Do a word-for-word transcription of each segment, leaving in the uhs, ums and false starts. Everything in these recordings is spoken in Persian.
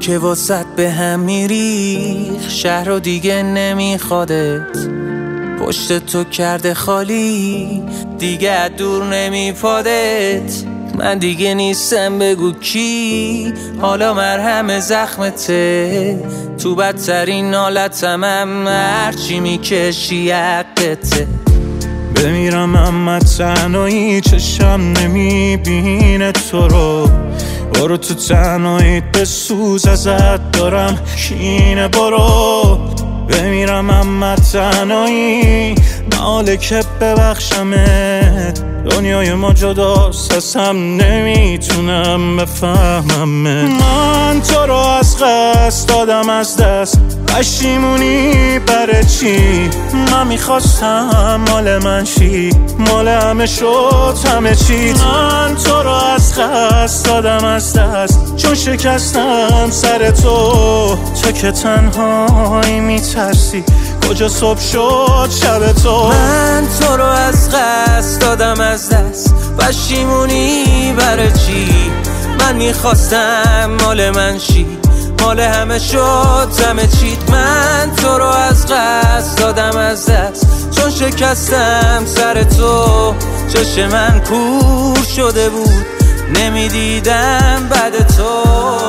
که واسط به هم میریخ، شهر رو دیگه نمیخوادت، پشت تو کرده خالی، دیگه دور نمیپادت. من دیگه نیستم بگو کی، حالا مرهم زخمته، تو بدترین حالتم هم هرچی میکشی حقته. بمیرم اما تنهایی چشم نمیبینه تو رو، برو تو تنهاییت بسوز ازت دارم کینه. برو بمیرم اما تنهایی ناله که ببخشمت، دنیای ما جداست از هم نمیتونم بفهممت. من تو رو از قصد دادم از دست، پشیمونی برای چی؟ من میخواستم مال من شی، مال همه شد همه چیت. من تو رو از قصد دادم از دست، چون شکستم سر تو، تو که تنهایی میترسی کجا صبح شد شب تو. من تو رو از قصد دادم از دست، پشیمونی برای چی؟ من میخواستم مال من شی، مال همه شد همه چیت. من تو رو از قصد دادم از دست، چون شکستم سر تو، چشم من کور شده بود نمیدیدم بعد تو.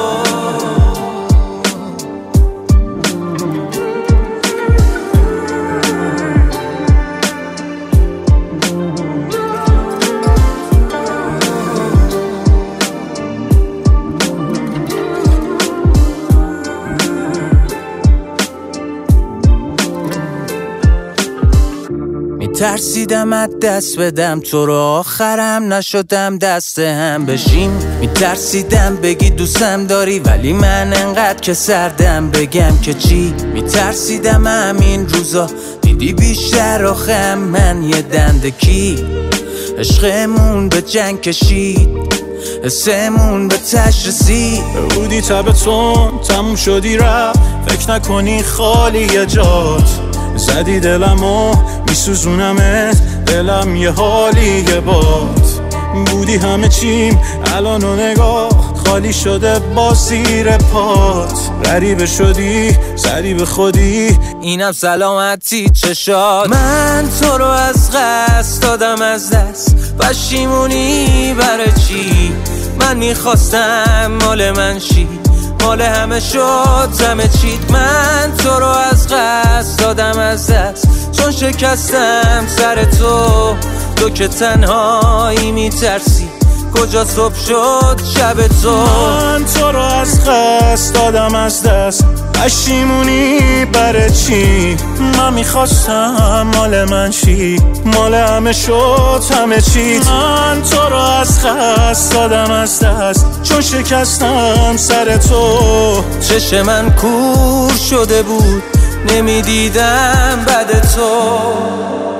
میترسیدم از دست بدم تو رو، آخرم نشدم دست هم بشیم. میترسیدم بگی دوستم داری ولی من انقدر که سردم بگم که چی. میترسیدم همین روزا دیدی بیشتر آخم من یه دندکی، عشقمون به جنگ کشید، حسمون به تش رسید. بودی تبتون تموم شدی رفت، فکر نکنی خالی جات، زدی دلمو میسوزونمت، دلم یه حالیه بات. بودی همه چیم الان و نگاه خالی شده با زیر پات. غریبه شدی زدی به خودی، اینم سلامتی چشات. من تو رو از قصد دادم از دست، پشیمونی برای چی؟ من میخواستم مال من شی، مال همه شد همه چیت. من تو رو از قصد دادم از دست، چون شکستم سر تو، تو که تنهایی میترسی کجا صبح شد شب تو. من تو رو از قصد دادم از دست، پشیمونی برای چی؟ من میخواستم مال من شی، مال همه شد همه چیت. من تو رو از قصد دادم از دست، چون شکستم سر تو، چشم من کور شده بود نمیدیدم بعد تو.